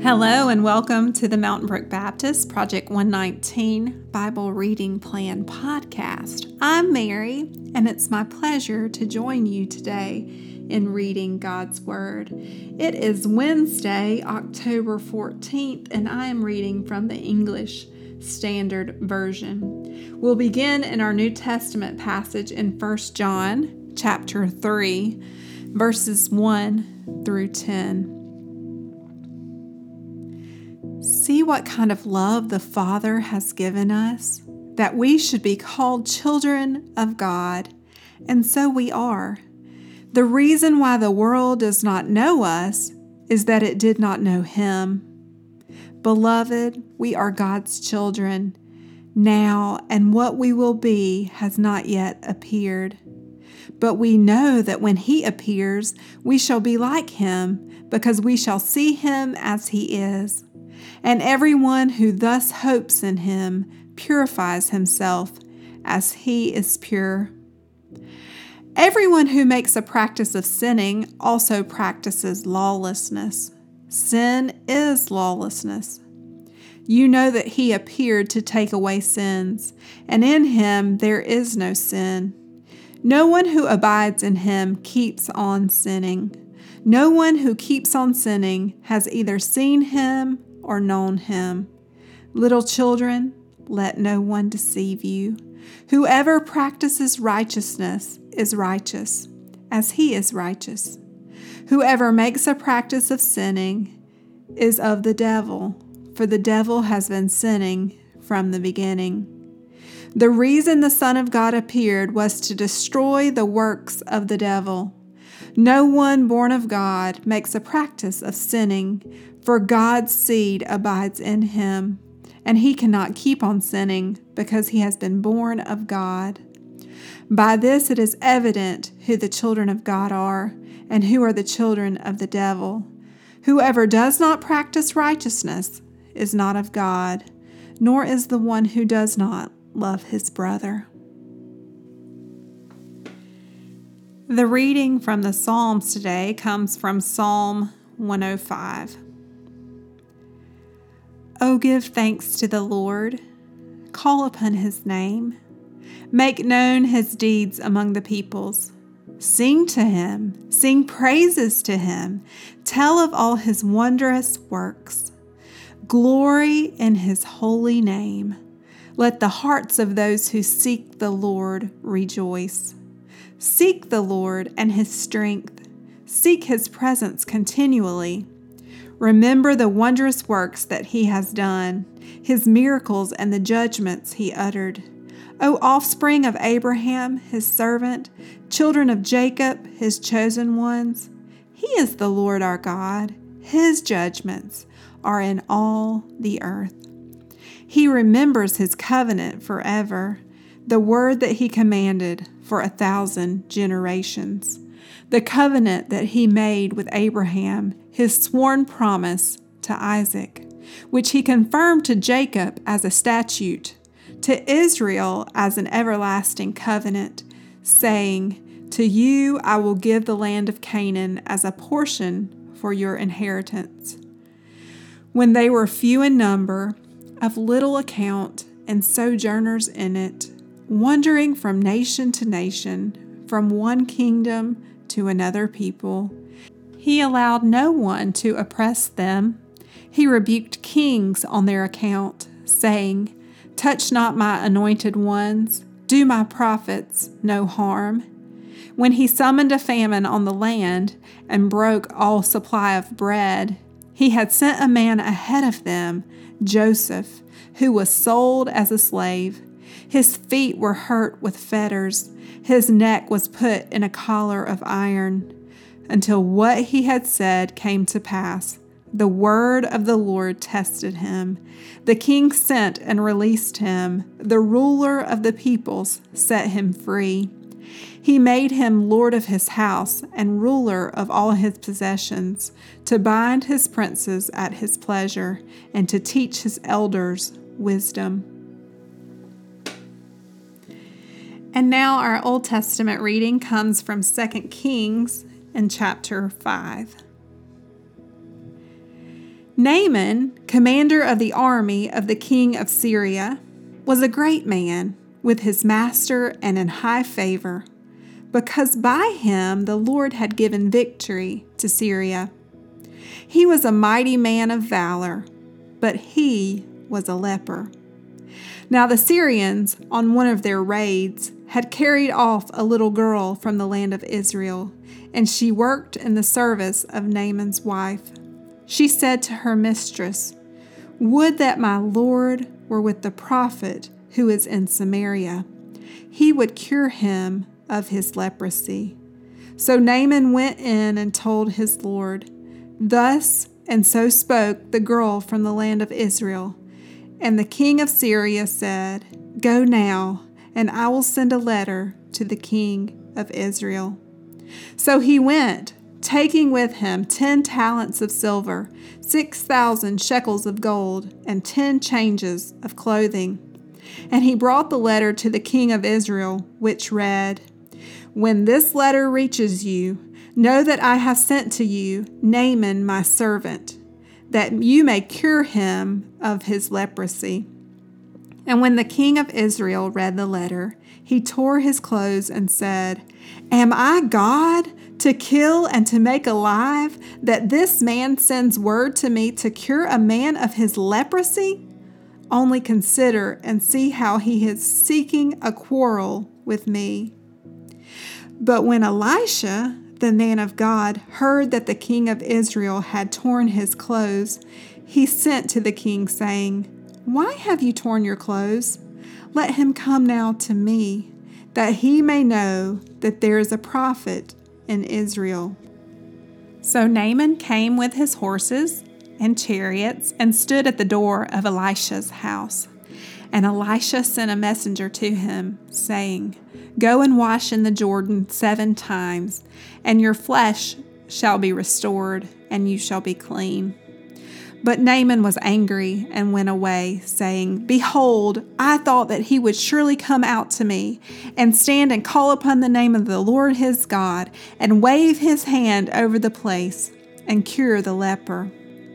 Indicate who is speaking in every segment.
Speaker 1: Hello and welcome to the Mountain Brook Baptist Project 119 Bible Reading Plan podcast. I'm Mary, and it's my pleasure to join you today in reading God's Word. It is Wednesday, October 14th, and I am reading from the English Standard Version. We'll begin in our New Testament passage in 1 John chapter 3, verses 1 through 10. See what kind of love the Father has given us, that we should be called children of God, and so we are. The reason why the world does not know us is that it did not know Him. Beloved, we are God's children now, and what we will be has not yet appeared. But we know that when He appears, we shall be like Him, because we shall see Him as He is. And everyone who thus hopes in Him purifies himself as He is pure. Everyone who makes a practice of sinning also practices lawlessness. Sin is lawlessness. You know that He appeared to take away sins, and in Him there is no sin. No one who abides in Him keeps on sinning. No one who keeps on sinning has either seen Him or known Him. Little children, let no one deceive you. Whoever practices righteousness is righteous, as He is righteous. Whoever makes a practice of sinning is of the devil, for the devil has been sinning from the beginning. The reason the Son of God appeared was to destroy the works of the devil. No one born of God makes a practice of sinning, for God's seed abides in him, and he cannot keep on sinning because he has been born of God. By this it is evident who the children of God are and who are the children of the devil. Whoever does not practice righteousness is not of God, nor is the one who does not love his brother. The reading from the Psalms today comes from Psalm 105. Oh, give thanks to the Lord. Call upon His name. Make known His deeds among the peoples. Sing to Him. Sing praises to Him. Tell of all His wondrous works. Glory in His holy name. Let the hearts of those who seek the Lord rejoice. Seek the Lord and His strength. Seek His presence continually. Remember the wondrous works that He has done, His miracles and the judgments He uttered. O offspring of Abraham, His servant, children of Jacob, His chosen ones, He is the Lord our God. His judgments are in all the earth. He remembers His covenant forever, the word that He commanded for 1,000 generations. The covenant that He made with Abraham, His sworn promise to Isaac, which He confirmed to Jacob as a statute, to Israel as an everlasting covenant, saying, To you I will give the land of Canaan as a portion for your inheritance. When they were few in number, of little account, and sojourners in it, wandering from nation to nation, from one kingdom to another people, He allowed no one to oppress them. He rebuked kings on their account, saying, Touch not my anointed ones, do my prophets no harm. When He summoned a famine on the land and broke all supply of bread, He had sent a man ahead of them, Joseph, who was sold as a slave. His feet were hurt with fetters. His neck was put in a collar of iron, until what He had said came to pass. The word of the Lord tested him. The king sent and released him. The ruler of the peoples set him free. He made him lord of his house and ruler of all his possessions, to bind his princes at his pleasure, and to teach his elders wisdom. And now our Old Testament reading comes from 2 Kings in chapter 5. Naaman, commander of the army of the king of Syria, was a great man with his master and in high favor, because by him the Lord had given victory to Syria. He was a mighty man of valor, but he was a leper. Now the Syrians, on one of their raids, had carried off a little girl from the land of Israel, and she worked in the service of Naaman's wife. She said to her mistress, "Would that my Lord were with the prophet who is in Samaria. He would cure him of his leprosy." So Naaman went in and told his Lord. Thus and so spoke the girl from the land of Israel. And the king of Syria said, "Go now, and I will send a letter to the king of Israel." So he went, taking with him 10 talents of silver, 6,000 shekels of gold, and 10 changes of clothing. And he brought the letter to the king of Israel, which read, "When this letter reaches you, know that I have sent to you Naaman my servant, that you may cure him of his leprosy." And when the king of Israel read the letter, he tore his clothes and said, "Am I God to kill and to make alive, that this man sends word to me to cure a man of his leprosy? Only consider and see how he is seeking a quarrel with me." But when Elisha, the man of God, heard that the king of Israel had torn his clothes, he sent to the king, saying, "Why have you torn your clothes? Let him come now to me, that he may know that there is a prophet in Israel." So Naaman came with his horses and chariots and stood at the door of Elisha's house. And Elisha sent a messenger to him, saying, "Go and wash in the Jordan 7 times, and your flesh shall be restored, and you shall be clean." But Naaman was angry and went away, saying, "Behold, I thought that he would surely come out to me, and stand and call upon the name of the Lord his God, and wave his hand over the place, and cure the leper.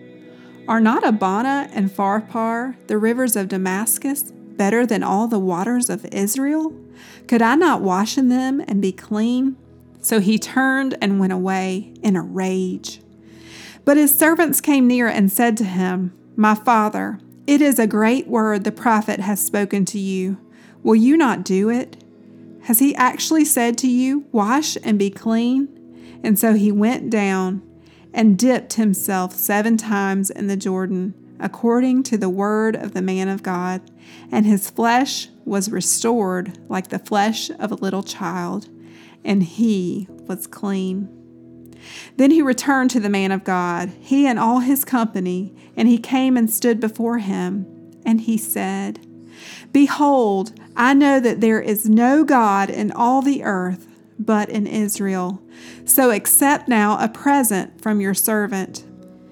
Speaker 1: Are not Abana and Pharpar, the rivers of Damascus, better than all the waters of Israel? Could I not wash in them and be clean?" So he turned and went away in a rage. But his servants came near and said to him, "My father, it is a great word the prophet has spoken to you. Will you not do it? Has he actually said to you, 'Wash and be clean'?" And so he went down and dipped himself 7 times in the Jordan, according to the word of the man of God, and his flesh was restored like the flesh of a little child, and he was clean. Then he returned to the man of God, he and all his company, and he came and stood before him. And he said, "Behold, I know that there is no God in all the earth but in Israel. So accept now a present from your servant."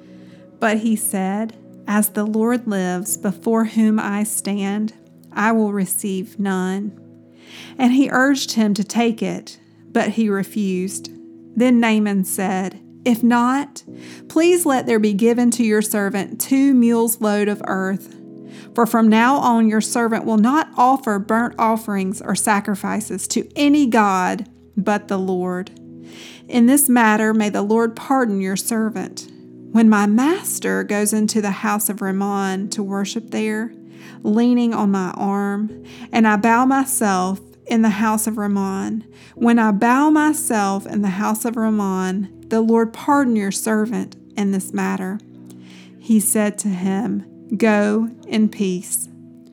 Speaker 1: But he said, "As the Lord lives, before whom I stand, I will receive none." And he urged him to take it, but he refused. Then Naaman said, "If not, please let there be given to your servant 2 mules' load of earth. For from now on your servant will not offer burnt offerings or sacrifices to any god but the Lord. In this matter may the Lord pardon your servant. When my master goes into the house of Rimmon to worship there, leaning on my arm, and I bow myself in the house of Rimmon, when I bow myself in the house of Rimmon, the Lord pardon your servant in this matter." He said to him, "Go in peace."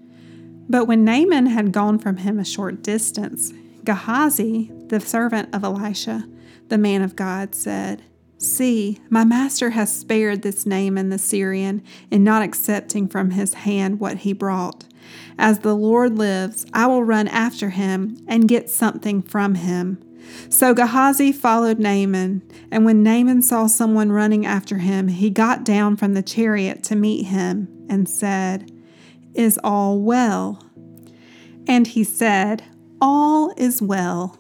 Speaker 1: But when Naaman had gone from him a short distance, Gehazi, the servant of Elisha, the man of God, said, "See, my master has spared this Naaman the Syrian in not accepting from his hand what he brought. As the Lord lives, I will run after him and get something from him." So Gehazi followed Naaman, and when Naaman saw someone running after him, he got down from the chariot to meet him and said, "Is all well?" And he said, "All is well.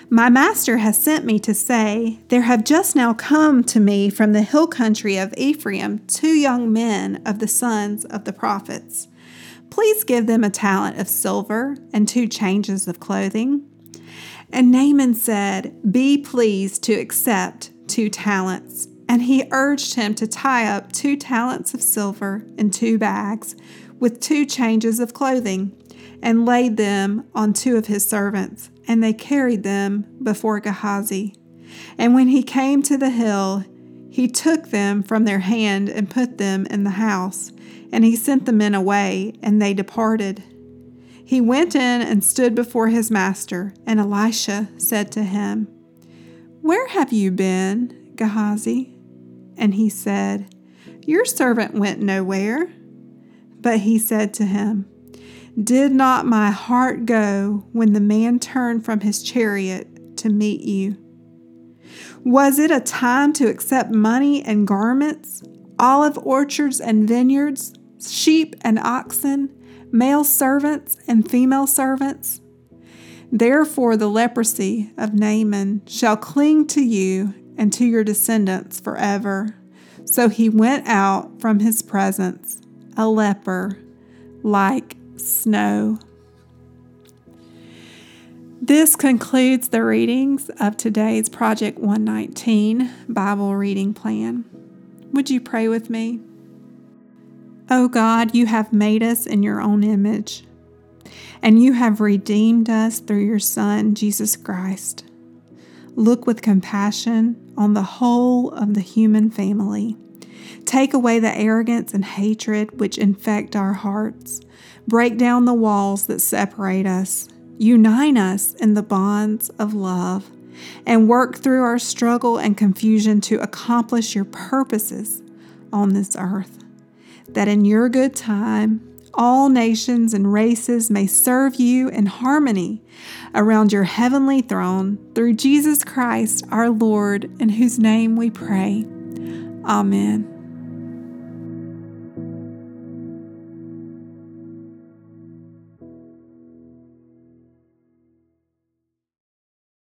Speaker 1: My master has sent me to say, there have just now come to me from the hill country of Ephraim 2 young men of the sons of the prophets. Please give them a talent of silver and 2 changes of clothing." And Naaman said, "Be pleased to accept 2 talents." And he urged him to tie up 2 talents of silver in 2 bags with 2 changes of clothing, and laid them on 2 of his servants, and they carried them before Gehazi. And when he came to the hill, he took them from their hand and put them in the house, and he sent the men away, and they departed. He went in and stood before his master, and Elisha said to him, "Where have you been, Gehazi?" And he said, "Your servant went nowhere." But he said to him, "Did not my heart go when the man turned from his chariot to meet you? Was it a time to accept money and garments, olive orchards and vineyards, sheep and oxen, male servants and female servants? Therefore the leprosy of Naaman shall cling to you and to your descendants forever." So he went out from his presence, a leper, like snow. This concludes the readings of today's Project 119 Bible reading plan. Would you pray with me? Oh God, you have made us in your own image, and you have redeemed us through your Son, Jesus Christ. Look with compassion on the whole of the human family. Take away the arrogance and hatred which infect our hearts. Break down the walls that separate us. Unite us in the bonds of love, and work through our struggle and confusion to accomplish your purposes on this earth, that in your good time, all nations and races may serve you in harmony around your heavenly throne through Jesus Christ our Lord, in whose name we pray. Amen.